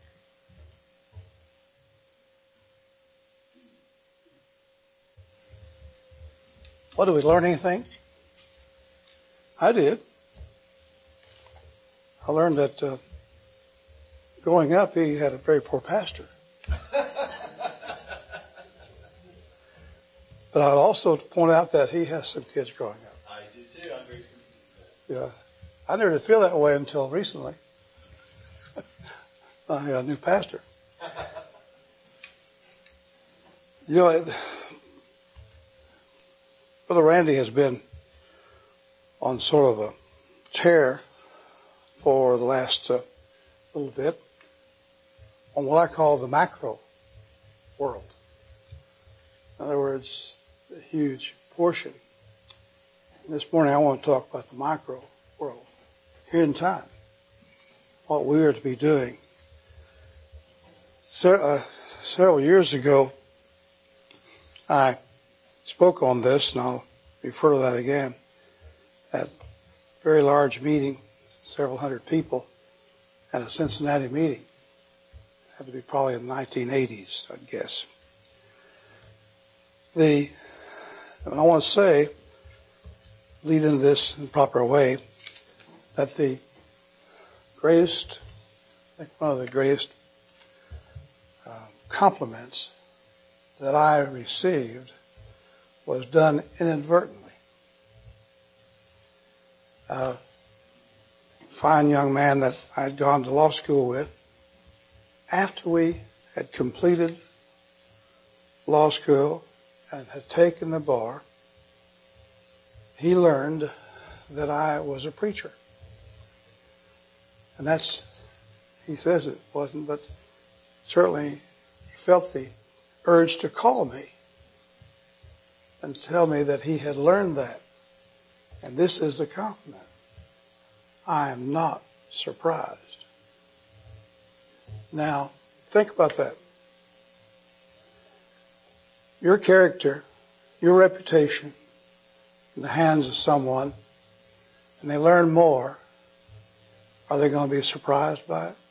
[SPEAKER 2] What, did we learn anything? I did. I learned that uh, growing up, he had a very poor pastor. But I'd also point out that he has some kids growing up.
[SPEAKER 1] I do too. I'm very sensitive to
[SPEAKER 2] Yeah. I never did feel that way until recently. I got a new pastor. You know, it, Brother Randy has been on sort of a tear for the last uh, little bit on what I call the macro world. In other words, a huge portion. And this morning I want to talk about the micro world here in time, what we are to be doing. So, uh, several years ago, I spoke on this, and I'll refer to that again, at a very large meeting, several hundred people, at a Cincinnati meeting. It had to be probably in the nineteen eighties, I'd guess. The, and I want to say, lead into this in the proper way, that the greatest, I think one of the greatest uh, compliments that I received was done inadvertently. A fine young man that I had gone to law school with, after we had completed law school and had taken the bar, he learned that I was a preacher. And that's, he says it wasn't, but certainly he felt the urge to call me and tell me that he had learned that. And this is a compliment. I am not surprised. Now, think about that. Your character, your reputation in the hands of someone, and they learn more, are they going to be surprised by it?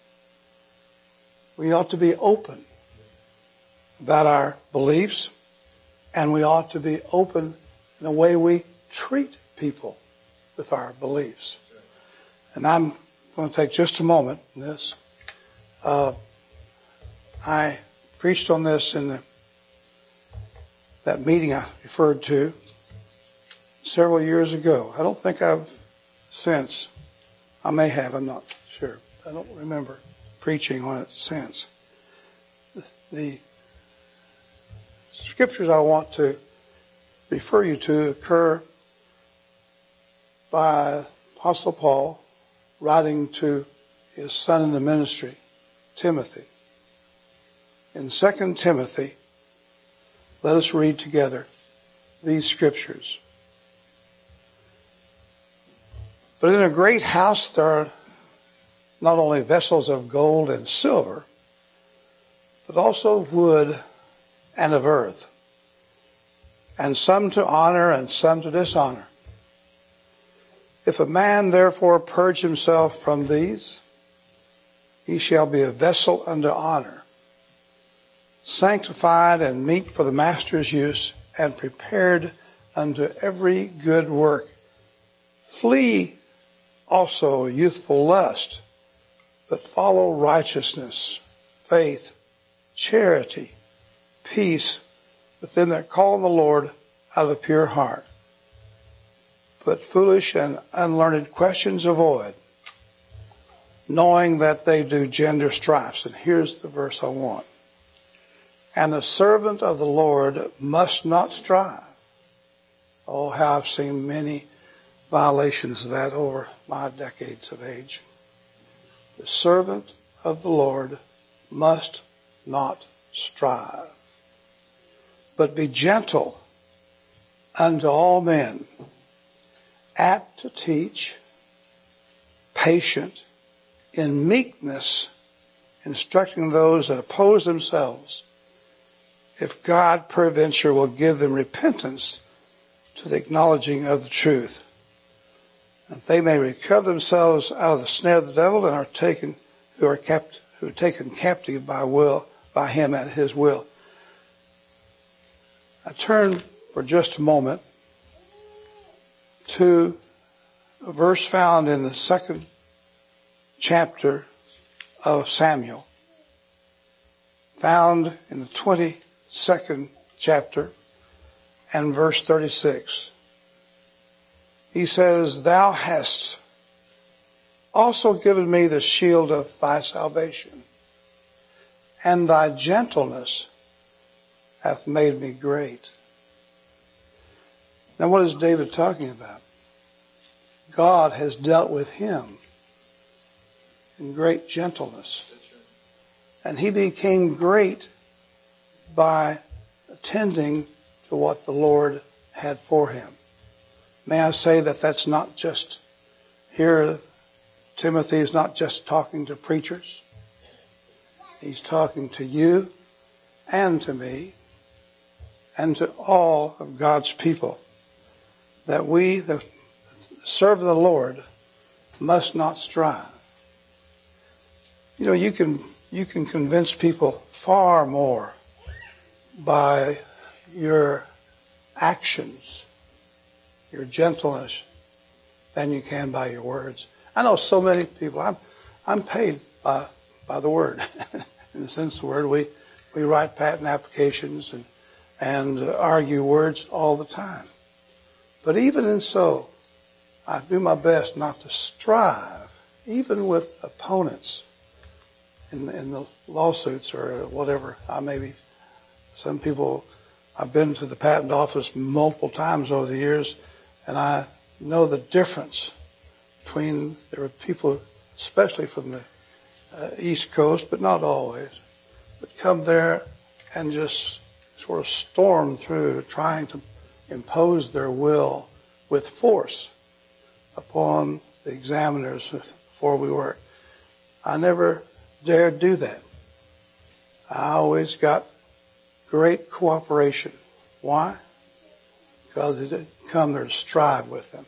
[SPEAKER 2] We ought to be open about our beliefs, and we ought to be open in the way we treat people with our beliefs. And I'm going to take just a moment in this. Uh, I preached on this in the, that meeting I referred to several years ago. I don't think I've since. I may have, I'm not sure. I don't remember preaching on it since. The, the scriptures I want to refer you to occur by Apostle Paul writing to his son in the ministry, Timothy. In Second Timothy, let us read together these scriptures. But in a great house there are not only vessels of gold and silver, but also of wood and of earth, and some to honor and some to dishonor. If a man therefore purge himself from these, he shall be a vessel unto honor, sanctified and meet for the master's use, and prepared unto every good work. Flee also youthful lust, but follow righteousness, faith, charity, peace with them that call on the Lord out of a pure heart. But foolish and unlearned questions avoid, knowing that they do gender strifes. And here's the verse I want. And the servant of the Lord must not strive. Oh, how I've seen many violations of that over my decades of age. The servant of the Lord must not strive, but be gentle unto all men, apt to teach, patient, in meekness, instructing those that oppose themselves, if God peradventure will give them repentance to the acknowledging of the truth, that they may recover themselves out of the snare of the devil and are taken, who are kept, who are taken captive by will, by him at his will. I turn for just a moment to a verse found in the second chapter of Samuel, found in the twenty-second chapter and verse thirty-six. He says, Thou hast also given me the shield of thy salvation, and thy gentleness hath made me great. Now what is David talking about? God has dealt with him in great gentleness. And he became great by attending to what the Lord had for him. May I say that that's not just here. Timothy is not just talking to preachers. He's talking to you and to me and to all of God's people, that we that serve the Lord must not strive. You know, you can you can convince people far more by your actions, your gentleness, than you can by your words. I know so many people. I'm I'm paid by by the word. In the sense of the word, we we write patent applications and and argue words all the time. But even in so, I do my best not to strive, even with opponents in the, in the lawsuits or whatever. I may be. Some people. I've been to the patent office multiple times over the years, and I know the difference between, there are people, especially from the uh, East Coast, but not always, that come there and just sort of storm through trying to impose their will with force upon the examiners before we work. I never dared do that. I always got great cooperation. Why? Because it didn't come there to strive with them.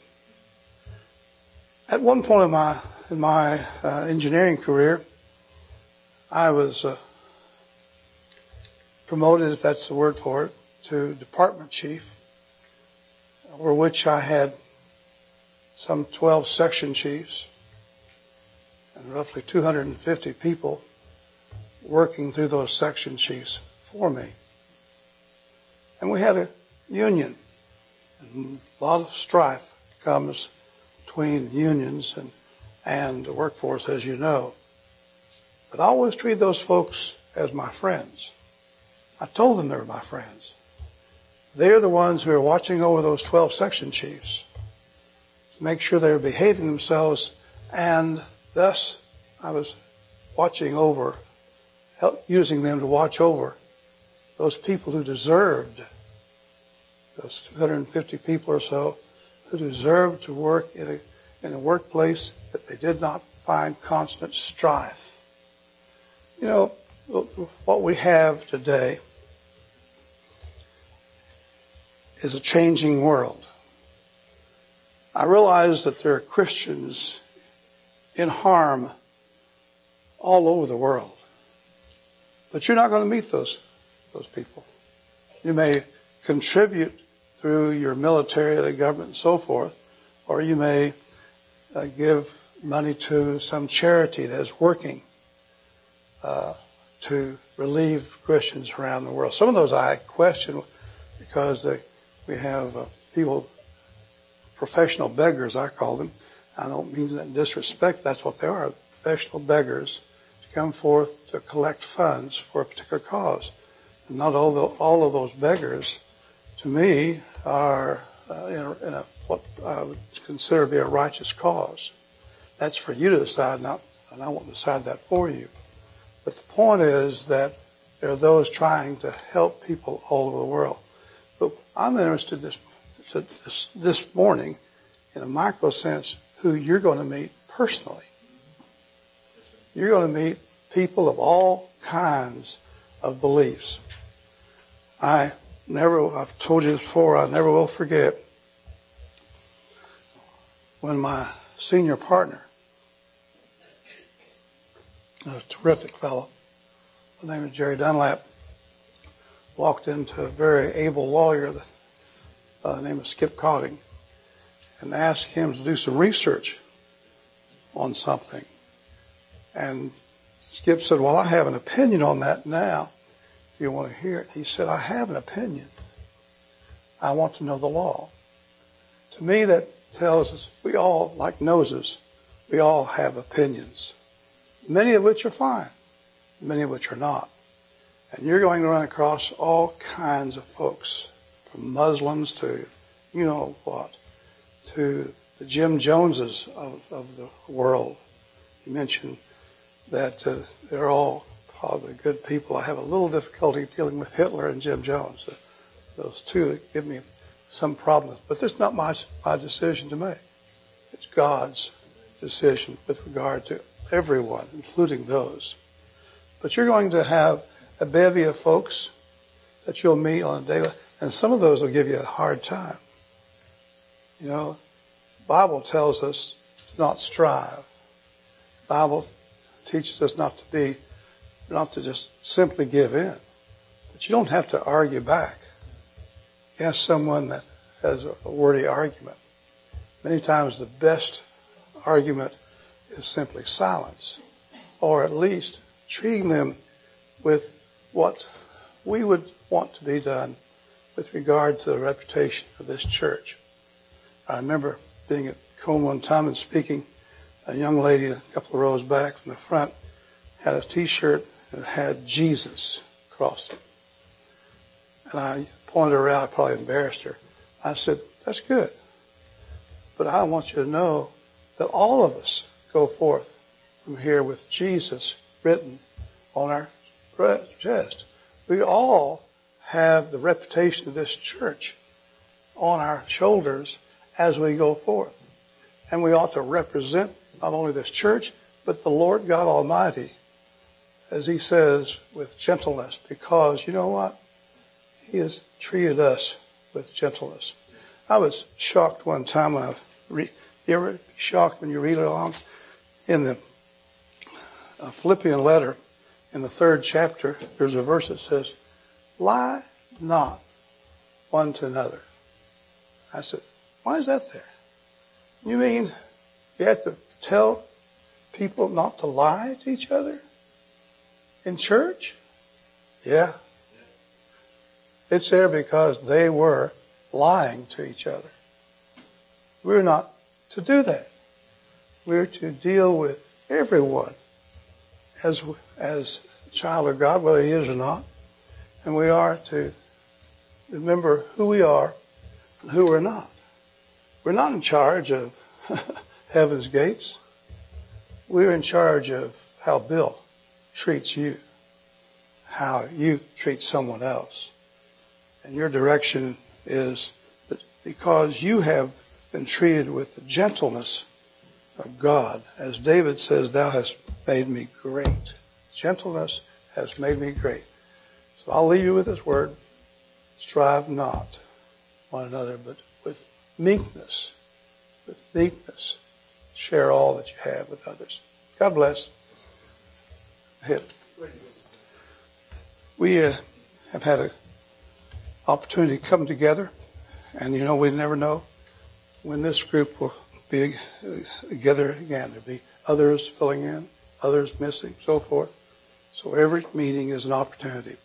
[SPEAKER 2] At one point in my in my uh, engineering career, I was uh, promoted, if that's the word for it, to department chief, over which I had some twelve section chiefs and roughly two hundred fifty people working through those section chiefs for me. And we had a union, and a lot of strife comes between unions and, and the workforce, as you know. But I always treated those folks as my friends. I told them they were my friends. They're the ones who are watching over those twelve section chiefs to make sure they're behaving themselves, and thus I was watching over, using them to watch over those people who deserved, those two hundred fifty people or so, who deserved to work in a, in a workplace that they did not find constant strife. You know, what we have today is a changing world. I realize that there are Christians in harm all over the world. But you're not going to meet those those people. You may contribute through your military, the government, and so forth, or you may uh, give money to some charity that is working uh, to relieve Christians around the world. Some of those I question because they, we have uh, people, professional beggars, I call them. I don't mean that in disrespect. That's what they are, professional beggars, to come forth to collect funds for a particular cause. And not all, the, all of those beggars, to me, are uh, in, a, in a, what I would consider to be a righteous cause. That's for you to decide, not, and I won't decide that for you. But the point is that there are those trying to help people all over the world. But I'm interested this, this, this morning, in a micro sense, who you're going to meet personally. You're going to meet people of all kinds of beliefs. I never, I've told you this before, I never will forget when my senior partner, a terrific fellow, the name of Jerry Dunlap, walked into a very able lawyer by the name of Skip Cotting and asked him to do some research on something. And Skip said, well, I have an opinion on that now, if you want to hear it. He said, I have an opinion. I want to know the law. To me, that tells us we all, like noses, we all have opinions, many of which are fine, many of which are not. And you're going to run across all kinds of folks, from Muslims to you know what, to the Jim Joneses of, of the world. You mentioned that uh, they're all probably good people. I have a little difficulty dealing with Hitler and Jim Jones. Uh, those two give me some problems. But that's not my, my decision to make. It's God's decision with regard to everyone, including those. But you're going to have a bevy of folks that you'll meet on a daily, and some of those will give you a hard time. You know, the Bible tells us to not strive. The Bible teaches us not to be, not to just simply give in. But you don't have to argue back. You ask someone that has a wordy argument. Many times the best argument is simply silence, or at least treating them with what we would want to be done with regard to the reputation of this church. I remember being at Cone one time and speaking. A young lady a couple of rows back from the front had a T-shirt that had Jesus across it. And I pointed her out, I probably embarrassed her. I said, that's good. But I want you to know that all of us go forth from here with Jesus written on our chest. We all have the reputation of this church on our shoulders as we go forth. And we ought to represent not only this church, but the Lord God Almighty, as he says, with gentleness, because you know what? He has treated us with gentleness. I was shocked one time when I read, you ever be shocked when you read along? In the uh, Philippian letter, in the third chapter, there's a verse that says, lie not one to another. I said, why is that there? You mean you have to tell people not to lie to each other in church? Yeah. It's there because they were lying to each other. We're not to do that. We're to deal with everyone as as a child of God, whether he is or not. And we are to remember who we are and who we're not. We're not in charge of heaven's gates. We're in charge of how Bill treats you, how you treat someone else. And your direction is that because you have been treated with the gentleness of God. As David says, thou hast made me great. Gentleness has made me great. So I'll leave you with this word. Strive not one another, but with meekness, with meekness, share all that you have with others. God bless. Hit. We uh, have had an opportunity to come together, and you know, we never know when this group will be together again. There'll be others filling in, others missing, so forth. So every meeting is an opportunity.